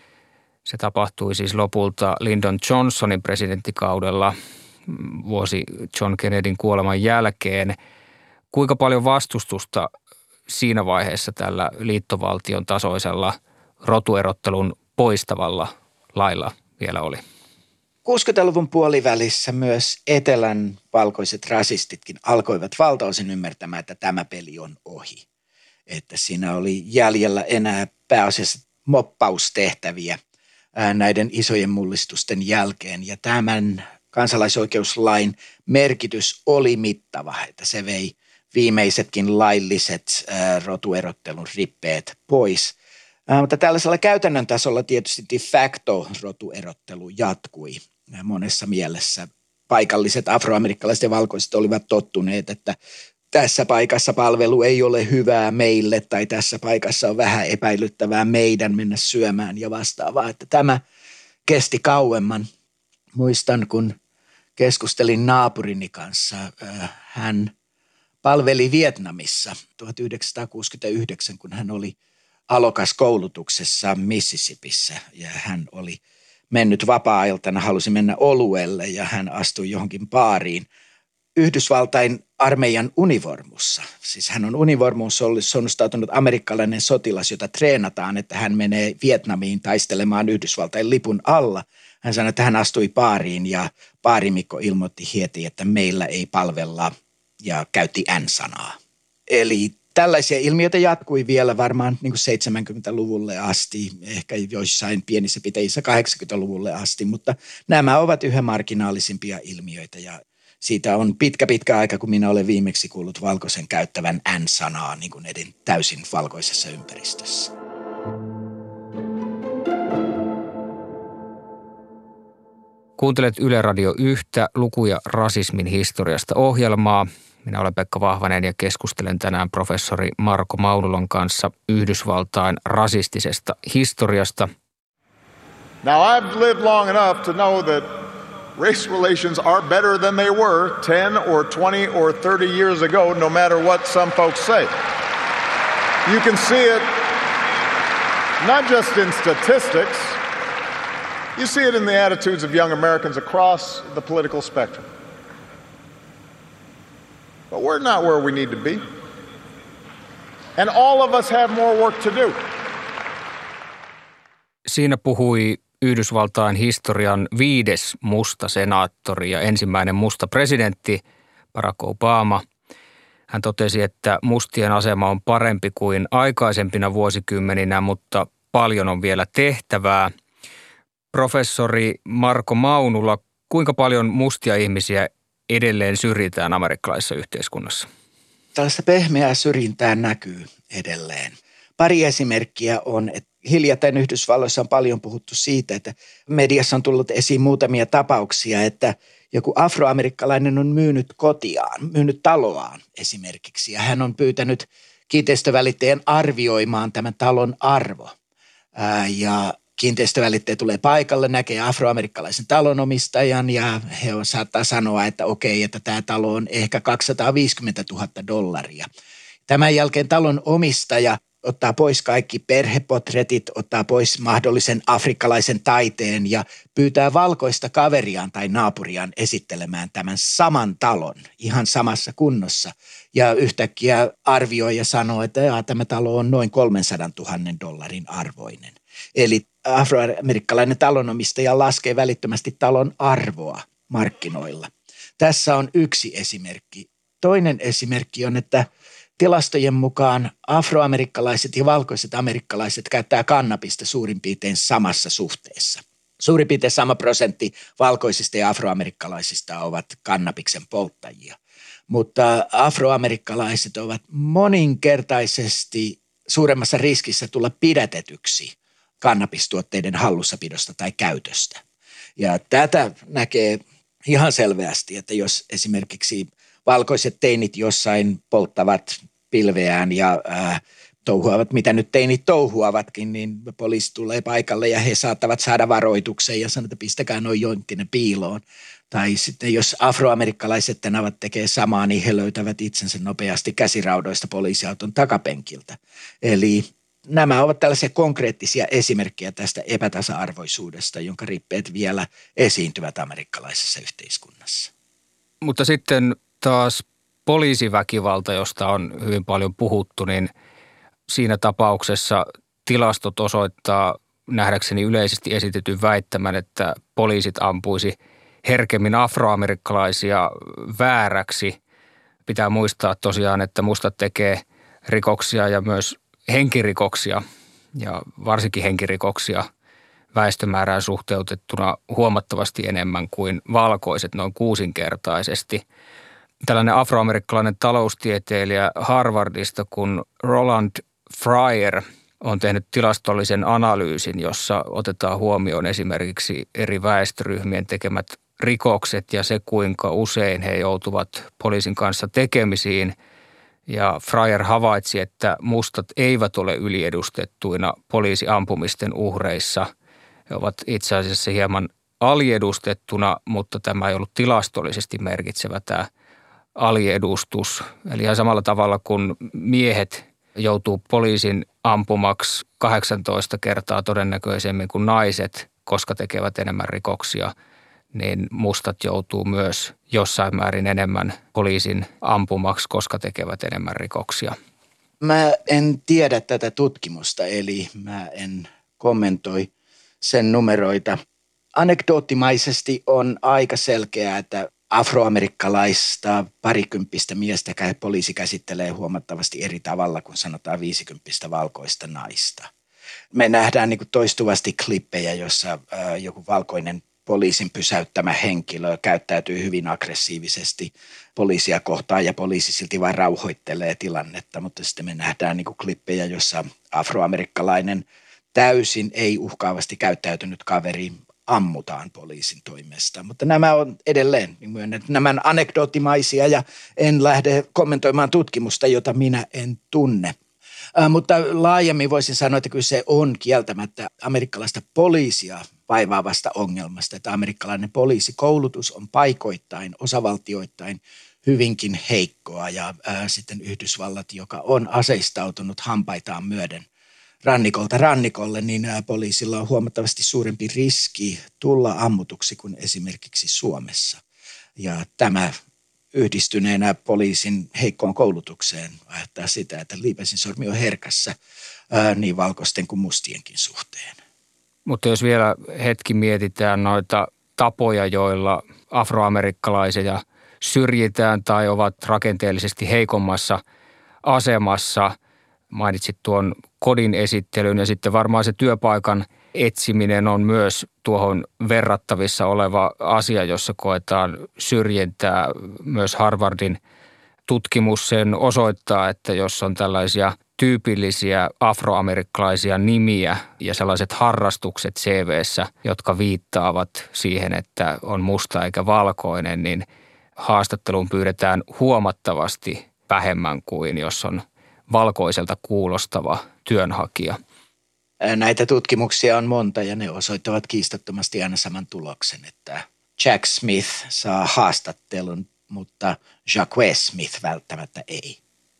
Se tapahtui siis lopulta Lyndon Johnsonin presidenttikaudella vuosi John Kennedyn kuoleman jälkeen. Kuinka paljon vastustusta siinä vaiheessa tällä liittovaltion tasoisella rotuerottelun poistavalla lailla vielä oli?
kuusikymmentäluvun puolivälissä myös etelän valkoiset rasistitkin alkoivat valtaosin ymmärtämään, että tämä peli on ohi. Että siinä oli jäljellä enää pääasiassa moppaustehtäviä näiden isojen mullistusten jälkeen. Ja tämän kansalaisoikeuslain merkitys oli mittava, että se vei viimeisetkin lailliset rotuerottelun rippeet pois. Mutta tällaisella käytännön tasolla tietysti de facto rotuerottelu jatkui monessa mielessä. Paikalliset afroamerikkalaiset ja valkoiset olivat tottuneet, että tässä paikassa palvelu ei ole hyvää meille tai tässä paikassa on vähän epäilyttävää meidän mennä syömään ja vastaavaa. Että tämä kesti kauemman. Muistan, kun keskustelin naapurini kanssa, hän palveli Vietnamissa tuhatyhdeksänsataakuusikymmentäyhdeksän, kun hän oli alokas koulutuksessa Mississippissä ja hän oli mennyt vapaa-iltana, halusi mennä oluelle ja hän astui johonkin baariin Yhdysvaltain armeijan univormussa. Siis hän on univormussa suunnistautunut amerikkalainen sotilas, jota treenataan, että hän menee Vietnamiin taistelemaan Yhdysvaltain lipun alla. Hän sanoi, että hän astui baariin ja baarimikko ilmoitti heti, että meillä ei palvella ja käytti N-sanaa. Eli tällaisia ilmiöitä jatkui vielä varmaan niin kuin seitsemänkymmentäluvulle asti, ehkä joissain pienissä pitäjissä kahdeksankymmentäluvulle asti, mutta nämä ovat yhä marginaalisimpia ilmiöitä ja siitä on pitkä pitkä aika, kun minä olen viimeksi kuullut valkoisen käyttävän N-sanaa niin kuin edin täysin valkoisessa ympäristössä.
Kuuntelet Yle Radio yhtä lukuja rasismin historiasta -ohjelmaa. Minä olen Pekka Vahvanen ja keskustelen tänään professori Marko Maunulan kanssa Yhdysvaltain rasistisesta historiasta.
Now I've lived long enough to know that race relations are better than they were ten or twenty or thirty years ago, no matter what some folks say. You can see it not just in statistics, you see it in the attitudes of young Americans across the political spectrum. But we're not where we need to be. And all of us have more work to do.
Siinä puhui Yhdysvaltain historian viides musta senaattori ja ensimmäinen musta presidentti Barack Obama. Hän totesi, että mustien asema on parempi kuin aikaisempina vuosikymmeninä, mutta paljon on vielä tehtävää. Professori Marko Maunula, kuinka paljon mustia ihmisiä edelleen syrjitään amerikkalaisessa yhteiskunnassa?
Tällaista pehmeää syrjintää näkyy edelleen. Pari esimerkkiä on, että hiljattain Yhdysvalloissa on paljon puhuttu siitä, että mediassa on tullut esiin muutamia tapauksia, että joku afroamerikkalainen on myynyt kotiaan, myynyt taloaan esimerkiksi, ja hän on pyytänyt kiinteistövälittäjän arvioimaan tämän talon arvo. Ää, ja kiinteistövälittäjä tulee paikalle, näkee afroamerikkalaisen talonomistajan ja he on, saattaa sanoa, että okei, että tämä talo on ehkä kaksisataaviisikymmentätuhatta dollaria. Tämän jälkeen talon omistaja ottaa pois kaikki perhepotretit, ottaa pois mahdollisen afrikkalaisen taiteen ja pyytää valkoista kaveriaan tai naapuriaan esittelemään tämän saman talon ihan samassa kunnossa. Ja yhtäkkiä arvioi ja sanoo, että jaa, tämä talo on noin kolmesataatuhatta dollarin arvoinen. Eli afroamerikkalainen talonomistaja laskee välittömästi talon arvoa markkinoilla. Tässä on yksi esimerkki. Toinen esimerkki on, että tilastojen mukaan afroamerikkalaiset ja valkoiset amerikkalaiset käyttää kannabista suurin piirtein samassa suhteessa. Suurin piirtein sama prosentti valkoisista ja afroamerikkalaisista ovat kannabiksen polttajia, mutta afroamerikkalaiset ovat moninkertaisesti suuremmassa riskissä tulla pidätetyksi kannabistuotteiden hallussapidosta tai käytöstä. Ja tätä näkee ihan selvästi, että jos esimerkiksi valkoiset teinit jossain polttavat pilveään ja ää, touhuavat, mitä nyt teinit touhuavatkin, niin poliisi tulee paikalle ja he saattavat saada varoituksen ja sanoa, että pistäkää noin jointtinen piiloon. Tai sitten jos afroamerikkalaiset tenavat tekee samaa, niin he löytävät itsensä nopeasti käsiraudoista poliisiauton takapenkiltä. Eli nämä ovat tällaisia konkreettisia esimerkkejä tästä epätasa-arvoisuudesta, jonka rippeet vielä esiintyvät amerikkalaisessa yhteiskunnassa.
Mutta sitten taas poliisiväkivalta, josta on hyvin paljon puhuttu, niin siinä tapauksessa tilastot osoittaa nähdäkseni yleisesti esitetyn väittämän, että poliisit ampuisi herkemmin afroamerikkalaisia vääräksi. Pitää muistaa tosiaan, että mustat tekee rikoksia ja myös henkirikoksia ja varsinkin henkirikoksia väestömäärään suhteutettuna huomattavasti enemmän kuin valkoiset, noin kuusinkertaisesti. Tällainen afroamerikkalainen taloustieteilijä Harvardista, kun Roland Fryer on tehnyt tilastollisen analyysin, jossa otetaan huomioon esimerkiksi eri väestöryhmien tekemät rikokset ja se, kuinka usein he joutuvat poliisin kanssa tekemisiin. Ja Fryer havaitsi, että mustat eivät ole yliedustettuina poliisiampumisten uhreissa. He ovat itse asiassa hieman aliedustettuna, mutta tämä ei ollut tilastollisesti merkitsevä tämä aliedustus. Eli ihan samalla tavalla kuin miehet joutuu poliisin ampumaksi kahdeksantoista kertaa todennäköisemmin kuin naiset, koska tekevät enemmän rikoksia, niin mustat joutuu myös jossain määrin enemmän poliisin ampumaksi, koska tekevät enemmän rikoksia.
Mä en tiedä tätä tutkimusta, eli mä en kommentoi sen numeroita. Anekdoottimaisesti on aika selkeää, että afroamerikkalaista parikymppistä miestä poliisi käsittelee huomattavasti eri tavalla kuin sanotaan viisikymppistä valkoista naista. Me nähdään niin kuin toistuvasti klippejä, jossa ää, joku valkoinen poliisin pysäyttämä henkilö käyttäytyy hyvin aggressiivisesti poliisia kohtaan ja poliisi silti vain rauhoittelee tilannetta, mutta sitten me nähdään niin kuin klippejä, jossa afroamerikkalainen täysin ei uhkaavasti käyttäytynyt kaveri ammutaan poliisin toimesta. Mutta nämä on edelleen, niin myönnän, nämä on anekdoottimaisia ja en lähde kommentoimaan tutkimusta, jota minä en tunne. Äh, mutta laajemmin voisin sanoa, että kyllä se on kieltämättä amerikkalaista poliisia vaivaavasta ongelmasta, että amerikkalainen poliisikoulutus on paikoittain, osavaltioittain hyvinkin heikkoa ja äh, sitten Yhdysvallat, joka on aseistautunut hampaitaan myöden rannikolta rannikolle, niin poliisilla on huomattavasti suurempi riski tulla ammutuksi kuin esimerkiksi Suomessa. Ja tämä yhdistyneenä poliisin heikkoon koulutukseen aiheuttaa sitä, että liipesin sormi on herkässä ää, niin valkoisten kuin mustienkin suhteen.
Mutta jos vielä hetki mietitään noita tapoja, joilla afroamerikkalaisia syrjitään tai ovat rakenteellisesti heikommassa asemassa, mainitsit tuon kodin esittelyn ja sitten varmaan se työpaikan etsiminen on myös tuohon verrattavissa oleva asia, jossa koetaan syrjintää. Myös Harvardin tutkimus sen osoittaa, että jos on tällaisia tyypillisiä afroamerikkalaisia nimiä ja sellaiset harrastukset C V:ssä, jotka viittaavat siihen, että on musta eikä valkoinen, niin haastatteluun pyydetään huomattavasti vähemmän kuin jos on valkoiselta kuulostava työnhakija.
Näitä tutkimuksia on monta ja ne osoittavat kiistattomasti aina saman tuloksen, että Jack Smith saa haastattelun, mutta Jacques Smith välttämättä ei.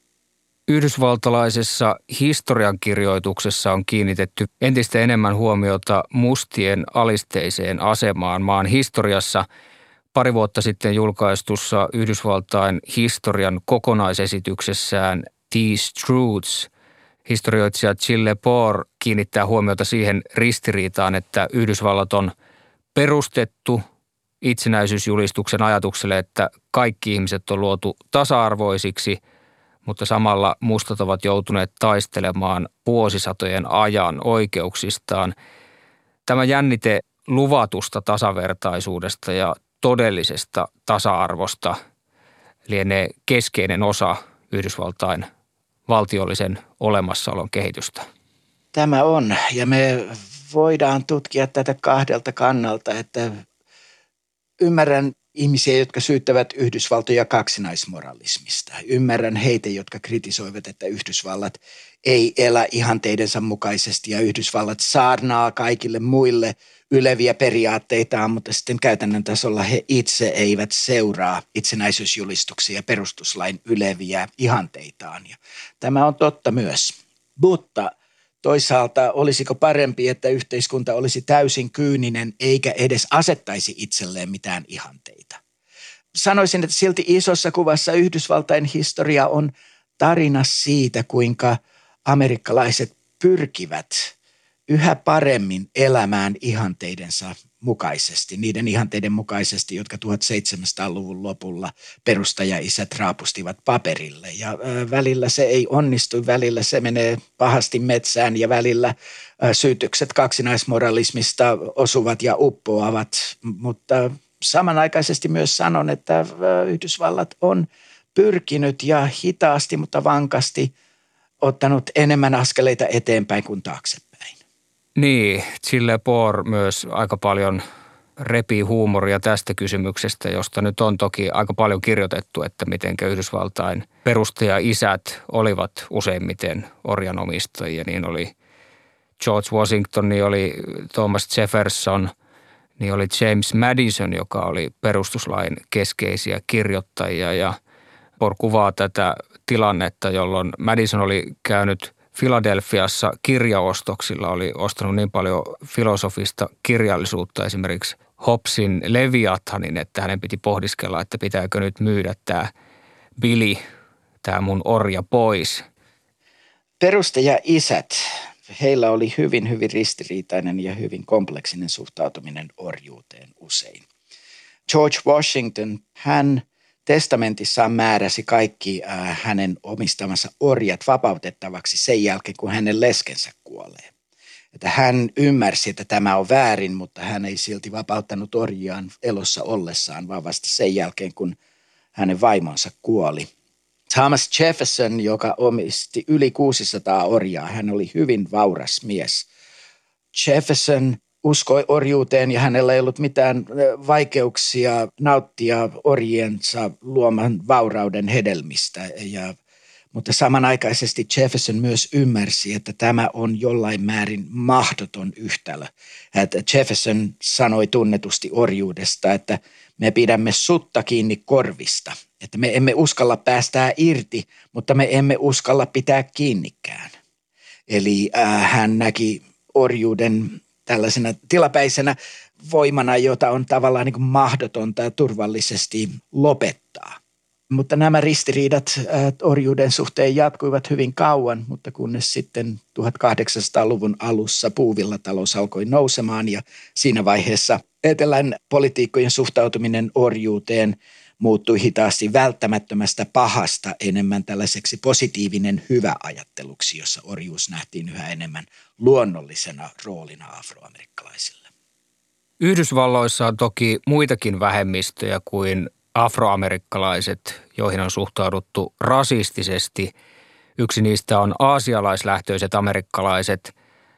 Yhdysvaltalaisessa historiankirjoituksessa on kiinnitetty entistä enemmän huomiota mustien alisteiseen asemaan maan historiassa. Pari vuotta sitten julkaistussa Yhdysvaltain historian kokonaisesityksessään These Truths Historioitsija Jill Lepore kiinnittää huomiota siihen ristiriitaan, että Yhdysvallat on perustettu itsenäisyysjulistuksen ajatukselle, että kaikki ihmiset on luotu tasa-arvoisiksi, mutta samalla mustat ovat joutuneet taistelemaan vuosisatojen ajan oikeuksistaan. Tämä jännite luvatusta tasavertaisuudesta ja todellisesta tasa-arvosta lienee keskeinen osa Yhdysvaltain valtiollisen olemassaolon kehitystä.
Tämä on, ja me voidaan tutkia tätä kahdelta kannalta, että ymmärrän ihmisiä, jotka syyttävät Yhdysvaltoja kaksinaismoralismista. Ymmärrän heitä, jotka kritisoivat, että Yhdysvallat ei elä ihanteidensa mukaisesti ja Yhdysvallat saarnaa kaikille muille yleviä periaatteitaan, mutta sitten käytännön tasolla he itse eivät seuraa itsenäisyysjulistuksia ja perustuslain yleviä ihanteitaan. Ja tämä on totta myös, mutta toisaalta olisiko parempi, että yhteiskunta olisi täysin kyyninen eikä edes asettaisi itselleen mitään ihanteita? Sanoisin, että silti isossa kuvassa Yhdysvaltain historia on tarina siitä, kuinka amerikkalaiset pyrkivät yhä paremmin elämään ihanteidensa mukaisesti, niiden ihanteiden mukaisesti, jotka tuhatseitsemänsataaluvun lopulla perustajaisät raapustivat paperille. Ja välillä se ei onnistu, välillä se menee pahasti metsään ja välillä syytykset kaksinaismoralismista osuvat ja uppoavat. Mutta samanaikaisesti myös sanon, että Yhdysvallat on pyrkinyt ja hitaasti, mutta vankasti ottanut enemmän askeleita eteenpäin kuin taaksepäin.
Niin, Jill Lepore myös aika paljon repii huumoria tästä kysymyksestä, josta nyt on toki aika paljon kirjoitettu, että miten Yhdysvaltain perustaja-isät olivat useimmiten orjanomistajia. Niin oli George Washington, niin oli Thomas Jefferson, niin oli James Madison, joka oli perustuslain keskeisiä kirjoittajia. Ja Lepore kuvaa tätä tilannetta, jolloin Madison oli käynyt Filadelfiassa kirjaostoksilla, oli ostanut niin paljon filosofista kirjallisuutta, esimerkiksi Hobbesin Leviathanin, että hänen piti pohdiskella, että pitääkö nyt myydä tämä Billy, tämä mun orja pois.
Perustaja-isät, heillä oli hyvin, hyvin ristiriitainen ja hyvin kompleksinen suhtautuminen orjuuteen usein. George Washington, hän testamentissaan määräsi kaikki äh, hänen omistamansa orjat vapautettavaksi sen jälkeen, kun hänen leskensä kuolee. Että hän ymmärsi, että tämä on väärin, mutta hän ei silti vapauttanut orjiaan elossa ollessaan, vaan vasta sen jälkeen, kun hänen vaimonsa kuoli. Thomas Jefferson, joka omisti yli kuusisataa orjaa, hän oli hyvin vauras mies. Jefferson uskoi orjuuteen ja hänellä ei ollut mitään vaikeuksia nauttia orjiensa luoman vaurauden hedelmistä. Ja, mutta samanaikaisesti Jefferson myös ymmärsi, että tämä on jollain määrin mahdoton yhtälö. Että Jefferson sanoi tunnetusti orjuudesta, että me pidämme sutta kiinni korvista. Että me emme uskalla päästää irti, mutta me emme uskalla pitää kiinnikään. Eli äh, hän näki orjuuden tällaisena tilapäisenä voimana, jota on tavallaan niin kuin mahdotonta turvallisesti lopettaa. Mutta nämä ristiriidat orjuuden suhteen jatkuivat hyvin kauan, mutta kunnes sitten tuhatkahdeksansataaluvun alussa puuvillatalous alkoi nousemaan ja siinä vaiheessa etelän poliitikkojen suhtautuminen orjuuteen muuttui hitaasti välttämättömästä pahasta enemmän tällaiseksi positiivinen hyvä ajatteluksi, jossa orjuus nähtiin yhä enemmän luonnollisena roolina afroamerikkalaisille.
Yhdysvalloissa on toki muitakin vähemmistöjä kuin afroamerikkalaiset, joihin on suhtauduttu rasistisesti. Yksi niistä on aasialaislähtöiset amerikkalaiset.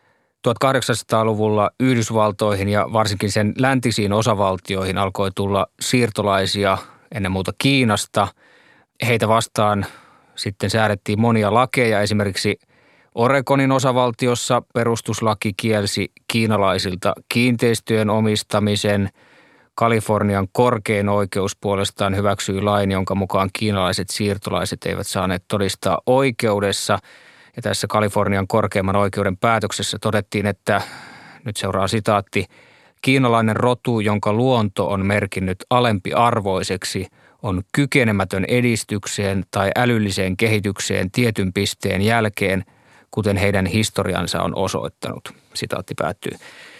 tuhatkahdeksansataaluvulla Yhdysvaltoihin ja varsinkin sen läntisiin osavaltioihin alkoi tulla siirtolaisia ennen muuta Kiinasta. Heitä vastaan sitten säädettiin monia lakeja. Esimerkiksi Oregonin osavaltiossa perustuslaki kielsi kiinalaisilta kiinteistöjen omistamisen. Kalifornian korkein oikeus puolestaan hyväksyi lain, jonka mukaan kiinalaiset siirtolaiset eivät saaneet todistaa oikeudessa. Ja tässä Kalifornian korkeimman oikeuden päätöksessä todettiin, että, nyt seuraa sitaatti, kiinalainen rotu, jonka luonto on merkinnyt alempiarvoiseksi, on kykenemätön edistykseen tai älylliseen kehitykseen tietyn pisteen jälkeen, kuten heidän historiansa on osoittanut. Sitaatti päättyy.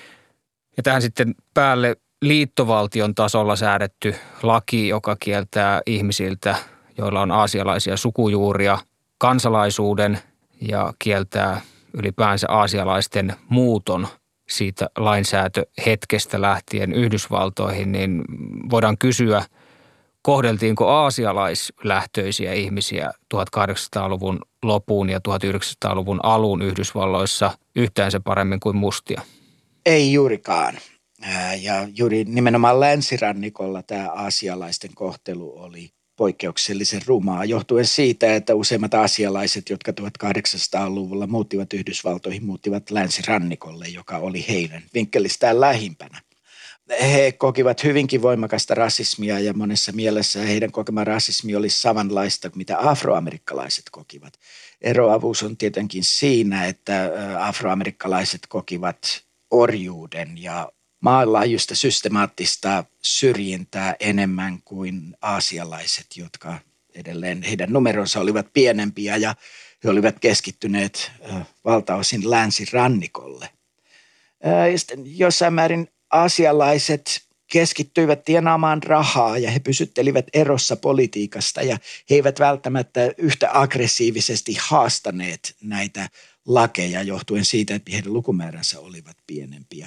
Ja tähän sitten päälle liittovaltion tasolla säädetty laki, joka kieltää ihmisiltä, joilla on aasialaisia sukujuuria, kansalaisuuden ja kieltää ylipäänsä aasialaisten muuton siitä lainsäätöhetkestä lähtien Yhdysvaltoihin, niin voidaan kysyä, kohdeltiinko aasialaislähtöisiä ihmisiä tuhatkahdeksansataaluvun lopun ja tuhatyhdeksänsataaluvun alun Yhdysvalloissa yhtään se paremmin kuin mustia?
Ei juurikaan. Ja juuri nimenomaan länsirannikolla tämä aasialaisten kohtelu oli poikkeuksellisen rumaa, johtuen siitä, että useimmat aasialaiset, jotka tuhatkahdeksansataaluvulla muuttivat Yhdysvaltoihin, muuttivat länsirannikolle, joka oli heidän vinkkelistään lähimpänä. He kokivat hyvinkin voimakasta rasismia ja monessa mielessä heidän kokema rasismi oli samanlaista, mitä afroamerikkalaiset kokivat. Eroavuus on tietenkin siinä, että afroamerikkalaiset kokivat orjuuden ja maanlaajuista systemaattista syrjintää enemmän kuin aasialaiset, jotka edelleen heidän numeronsa olivat pienempiä ja he olivat keskittyneet valtaosin länsirannikolle. Ja sitten jossain määrin aasialaiset keskittyivät tienaamaan rahaa ja he pysyttelivät erossa politiikasta ja he eivät välttämättä yhtä aggressiivisesti haastaneet näitä lakeja johtuen siitä, että heidän lukumääränsä olivat pienempiä.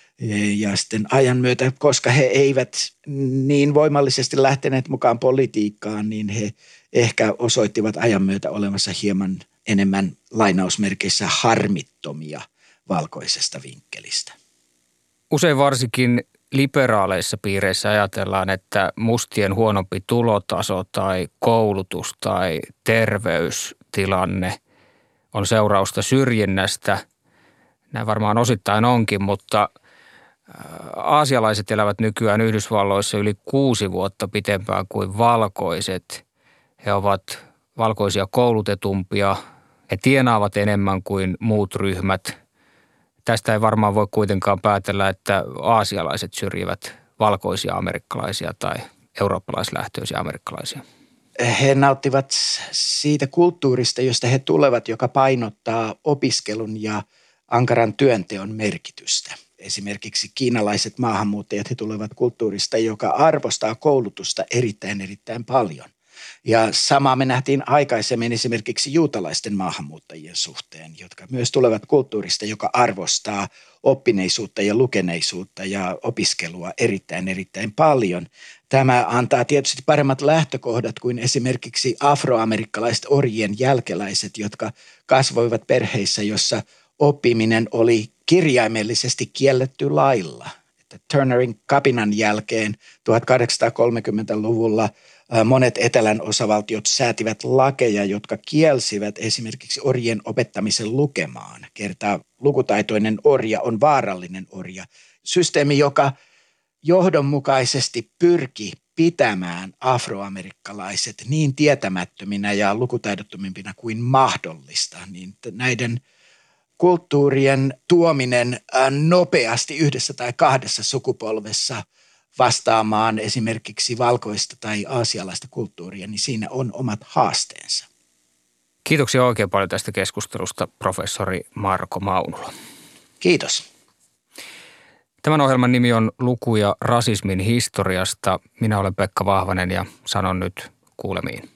Ja sitten ajan myötä, koska he eivät niin voimallisesti lähteneet mukaan politiikkaan, niin he ehkä osoittivat ajan myötä olemassa hieman enemmän lainausmerkeissä harmittomia valkoisesta vinkkelistä.
Usein varsinkin liberaaleissa piireissä ajatellaan, että mustien huonompi tulotaso tai koulutus tai terveystilanne on seurausta syrjinnästä. Näin varmaan osittain onkin, mutta aasialaiset elävät nykyään Yhdysvalloissa yli kuusi vuotta pitempään kuin valkoiset. He ovat valkoisia koulutetumpia, he tienaavat enemmän kuin muut ryhmät. Tästä ei varmaan voi kuitenkaan päätellä, että aasialaiset syrjivät valkoisia amerikkalaisia tai eurooppalaislähtöisiä amerikkalaisia.
He nauttivat siitä kulttuurista, josta he tulevat, joka painottaa opiskelun ja ankaran työnteon merkitystä. Esimerkiksi kiinalaiset maahanmuuttajat, he tulevat kulttuurista, joka arvostaa koulutusta erittäin erittäin paljon. Ja samaa me nähtiin aikaisemmin esimerkiksi juutalaisten maahanmuuttajien suhteen, jotka myös tulevat kulttuurista, joka arvostaa oppineisuutta ja lukeneisuutta ja opiskelua erittäin erittäin paljon. Tämä antaa tietysti paremmat lähtökohdat kuin esimerkiksi afroamerikkalaiset orjien jälkeläiset, jotka kasvoivat perheissä, jossa oppiminen oli kirjaimellisesti kielletty lailla. Että Turnerin kapinan jälkeen tuhatkahdeksansataakolmekymmentäluvulla monet etelän osavaltiot säätivät lakeja, jotka kielsivät esimerkiksi orjien opettamisen lukemaan. Kertaa lukutaitoinen orja on vaarallinen orja. Systeemi, joka johdonmukaisesti pyrki pitämään afroamerikkalaiset niin tietämättöminä ja lukutaidottomimpina kuin mahdollista, niin näiden kulttuurien tuominen nopeasti yhdessä tai kahdessa sukupolvessa vastaamaan esimerkiksi valkoista tai aasialaista kulttuuria, niin siinä on omat haasteensa.
Kiitoksia oikein paljon tästä keskustelusta, professori Marko Maunula.
Kiitos.
Tämän ohjelman nimi on Lukuja rasismin historiasta. Minä olen Pekka Vahvanen ja sanon nyt kuulemiin.